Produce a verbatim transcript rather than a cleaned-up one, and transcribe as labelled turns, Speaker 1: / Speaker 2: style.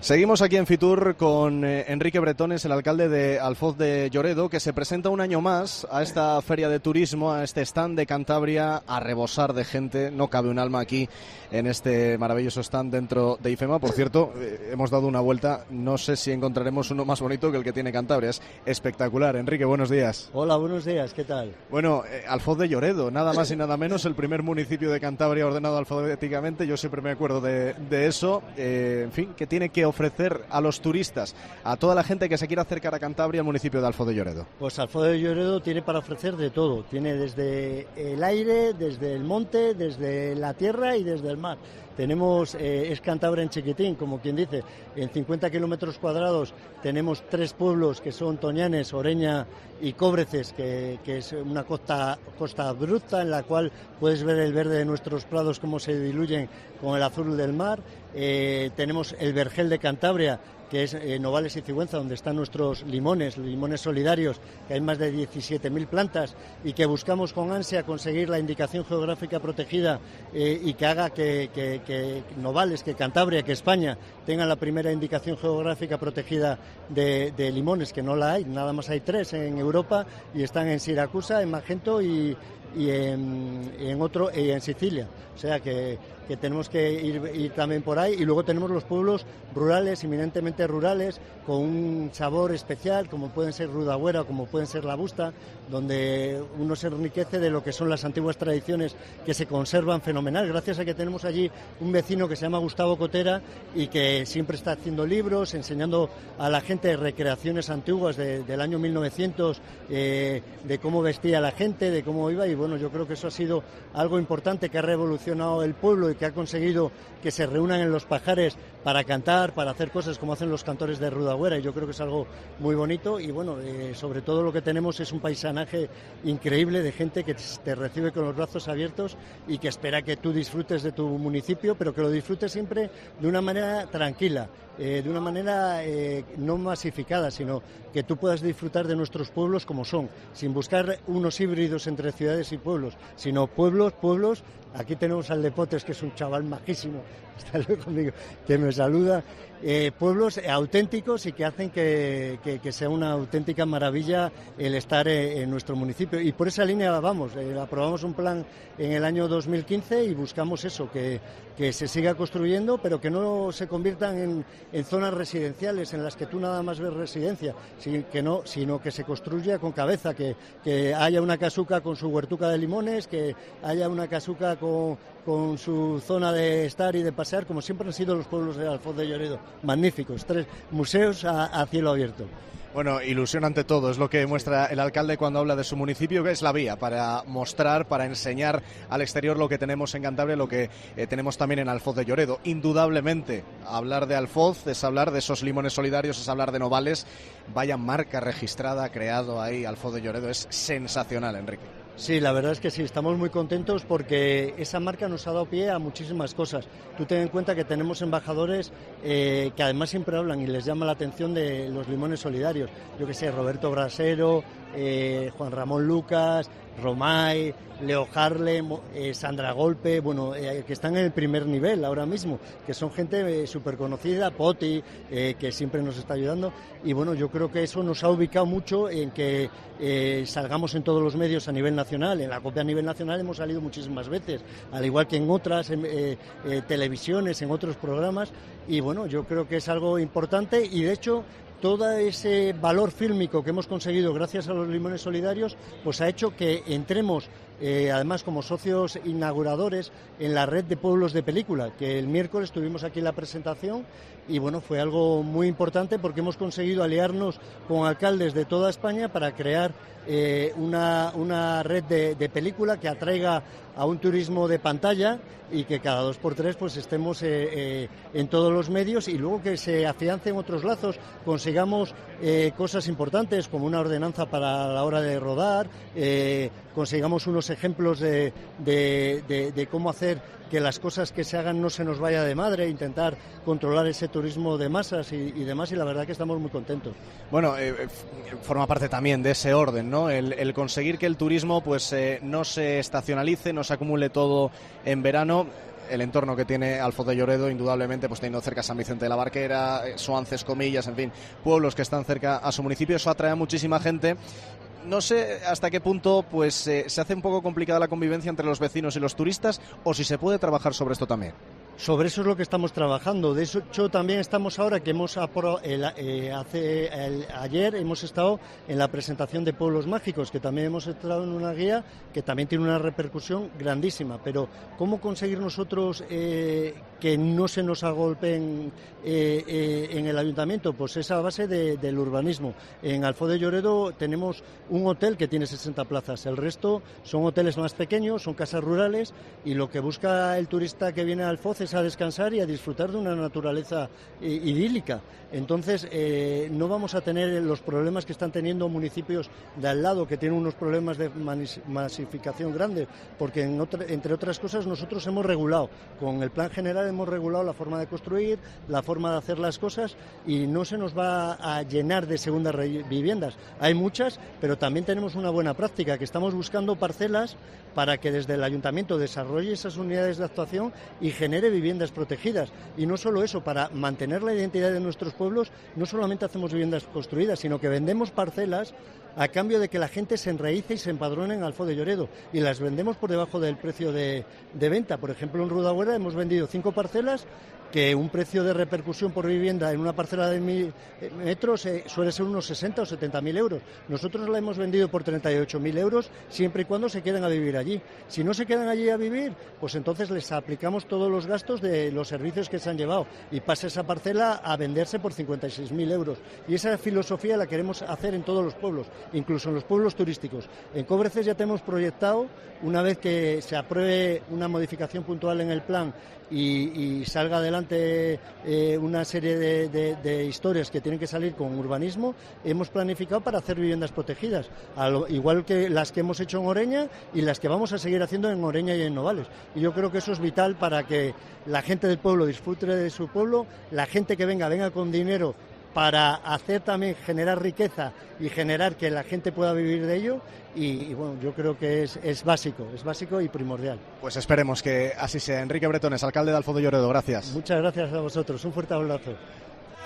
Speaker 1: Seguimos aquí en Fitur con eh, Enrique Bretones, el alcalde de Alfoz de Lloredo, que se presenta un año más a esta feria de turismo, a este stand de Cantabria, a rebosar de gente. No cabe un alma aquí en este maravilloso stand dentro de IFEMA. Por cierto, eh, hemos dado una vuelta, no sé si encontraremos uno más bonito que el que tiene Cantabria. Es espectacular. Enrique, buenos días.
Speaker 2: Hola, buenos días, ¿qué tal?
Speaker 1: Bueno, eh, Alfoz de Lloredo, nada más y nada menos, el primer municipio de Cantabria ordenado alfabéticamente. Yo siempre me acuerdo de, de eso. Eh, en fin, que tiene que ofrecer a los turistas, a toda la gente que se quiera acercar a Cantabria, al municipio de Alfoz de Lloredo.
Speaker 2: Pues Alfoz de Lloredo tiene para ofrecer de todo. Tiene desde el aire, desde el monte, desde la tierra y desde el mar. Tenemos, eh, es Cantabria en chiquitín, como quien dice, en cincuenta kilómetros cuadrados tenemos tres pueblos que son Toñanes, Oreña y Cóbreces, que, que es una costa, costa abrupta en la cual puedes ver el verde de nuestros prados cómo se diluyen con el azul del mar. Eh, tenemos el Vergel de Cantabria, que es eh, Novales y Cigüenza, donde están nuestros limones, limones solidarios, que hay más de diecisiete mil plantas y que buscamos con ansia conseguir la indicación geográfica protegida eh, y que haga que, que, que Novales, que Cantabria, que España tengan la primera indicación geográfica protegida de, de limones, que no la hay, nada más hay tres en Europa y están en Siracusa, en Magento y y en, y en otro y en Sicilia, o sea que, que tenemos que ir, ir también por ahí. Y luego tenemos los pueblos rurales, eminentemente rurales, con un sabor especial, como pueden ser Rudagüera, como pueden ser La Busta, donde uno se enriquece de lo que son las antiguas tradiciones que se conservan fenomenal, gracias a que tenemos allí un vecino que se llama Gustavo Cotera y que siempre está haciendo libros, enseñando a la gente recreaciones antiguas de, del año mil novecientos, eh, de cómo vestía la gente, de cómo iba. Y bueno, yo creo que eso ha sido algo importante que ha revolucionado el pueblo y que ha conseguido que se reúnan en los pajares para cantar, para hacer cosas como hacen los cantores de Rudagüera, y yo creo que es algo muy bonito. Y bueno, eh, sobre todo lo que tenemos es un paisanaje increíble de gente que te recibe con los brazos abiertos y que espera que tú disfrutes de tu municipio, pero que lo disfrutes siempre de una manera tranquila, eh, de una manera eh, no masificada, sino que tú puedas disfrutar de nuestros pueblos como son, sin buscar unos híbridos entre ciudades y pueblos, sino pueblos, pueblos. Aquí tenemos al Lepotes, que es un chaval majísimo, está luego conmigo, que me saluda. Eh, pueblos auténticos y que hacen que, que, que sea una auténtica maravilla el estar en, en nuestro municipio. Y por esa línea vamos, eh, aprobamos un plan en el año dos mil quince y buscamos eso, que, que se siga construyendo, pero que no se conviertan en, en zonas residenciales en las que tú nada más ves residencia, sin, que no, sino que se construya con cabeza, que, que haya una casuca con su huertuca de limones, que haya una casuca con, con su zona de estar y de pasear, como siempre han sido los pueblos de Alfoz de Lloredo. Magníficos, tres museos a, a cielo abierto.
Speaker 1: Bueno, ilusión ante todo, es lo que muestra el alcalde cuando habla de su municipio, que es la vía para mostrar, para enseñar al exterior lo que tenemos en Cantabria, lo que eh, tenemos también en Alfoz de Lloredo. Indudablemente, hablar de Alfoz es hablar de esos limones solidarios, es hablar de Novales. Vaya marca registrada, creado ahí Alfoz de Lloredo, es sensacional, Enrique.
Speaker 2: Sí, la verdad es que sí, estamos muy contentos porque esa marca nos ha dado pie a muchísimas cosas. Tú ten en cuenta que tenemos embajadores eh, que además siempre hablan y les llama la atención de los limones solidarios. Yo que sé, Roberto Brasero, eh, Juan Ramón Lucas, Romay, Leo Harlem, eh, Sandra Golpe, bueno, eh, que están en el primer nivel ahora mismo, que son gente eh, súper conocida, Poti, eh, que siempre nos está ayudando. Y bueno, yo creo que eso nos ha ubicado mucho en que eh, salgamos en todos los medios a nivel nacional. En la COPE a nivel nacional hemos salido muchísimas veces, al igual que en otras en, eh, eh, televisiones, en otros programas. Y bueno, yo creo que es algo importante y de hecho todo ese valor fílmico que hemos conseguido gracias a los limones solidarios pues ha hecho que entremos eh, además como socios inauguradores en la red de pueblos de película, que el miércoles tuvimos aquí la presentación y bueno, fue algo muy importante porque hemos conseguido aliarnos con alcaldes de toda España para crear eh, una, una red de, de película que atraiga a un turismo de pantalla y que cada dos por tres pues estemos eh, eh, en todos los medios y luego que se afiancen otros lazos, consigamos eh, cosas importantes como una ordenanza para la hora de rodar, eh, consigamos unos ejemplos de, de, de, de cómo hacer que las cosas que se hagan no se nos vaya de madre, intentar controlar ese turismo de masas y, y demás, y la verdad que estamos muy contentos.
Speaker 1: Bueno, eh, forma parte también de ese orden, ¿no? El, el conseguir que el turismo pues eh, no se estacionalice, no se acumule todo en verano. el entorno que tiene Alfoz de Lloredo, indudablemente, pues teniendo cerca San Vicente de la Barquera, Soances, Comillas, en fin, pueblos que están cerca a su municipio, eso atrae a muchísima gente. No sé hasta qué punto pues eh, se hace un poco complicada la convivencia entre los vecinos y los turistas, o si se puede trabajar sobre esto también.
Speaker 2: Sobre eso es lo que estamos trabajando. De hecho, también estamos ahora que hemos aprobado, el, eh, hace, el, ayer hemos estado en la presentación de Pueblos Mágicos, que también hemos entrado en una guía que también tiene una repercusión grandísima. Pero ¿cómo conseguir nosotros eh, que no se nos agolpeen eh, eh, en el ayuntamiento? Pues es a base de, del urbanismo. En Alfoz de Lloredo tenemos un hotel que tiene sesenta plazas. El resto son hoteles más pequeños, son casas rurales, y lo que busca el turista que viene a Alfoz a descansar y a disfrutar de una naturaleza eh, idílica. Entonces eh, no vamos a tener los problemas que están teniendo municipios de al lado, que tienen unos problemas de masificación grandes, porque en otra, entre otras cosas nosotros hemos regulado, con el plan general hemos regulado la forma de construir, la forma de hacer las cosas, y no se nos va a llenar de segundas viviendas. Hay muchas, pero también tenemos una buena práctica, que estamos buscando parcelas para que desde el ayuntamiento desarrolle esas unidades de actuación y genere viviendas protegidas. Y no solo eso, para mantener la identidad de nuestros pueblos, no solamente hacemos viviendas construidas, sino que vendemos parcelas a cambio de que la gente se enraíce y se empadrone en Alfoz de Lloredo, y las vendemos por debajo del precio de, de venta. Por ejemplo, en Rudabuera hemos vendido cinco parcelas que un precio de repercusión por vivienda en una parcela de mil metros eh, suele ser unos sesenta o setenta mil euros. Nosotros la hemos vendido por treinta y ocho mil euros siempre y cuando se queden a vivir allí. Si no se quedan allí a vivir, pues entonces les aplicamos todos los gastos de los servicios que se han llevado y pasa esa parcela a venderse por cincuenta y seis mil euros. Y esa filosofía la queremos hacer en todos los pueblos, incluso en los pueblos turísticos. En Cobreces ya tenemos proyectado, una vez que se apruebe una modificación puntual en el plan y, y salga adelante eh, una serie de, de, de historias que tienen que salir con urbanismo, hemos planificado para hacer viviendas protegidas, lo, igual que las que hemos hecho en Oreña y las que vamos a seguir haciendo en Oreña y en Novales. Y yo creo que eso es vital para que la gente del pueblo disfrute de su pueblo, la gente que venga, venga con dinero para hacer también, generar riqueza y generar que la gente pueda vivir de ello, y, y bueno, yo creo que es, es básico, es básico y primordial.
Speaker 1: Pues esperemos que así sea. Enrique Bretones, alcalde de Alfoz de Lloredo, gracias.
Speaker 2: Muchas gracias a vosotros, un fuerte abrazo.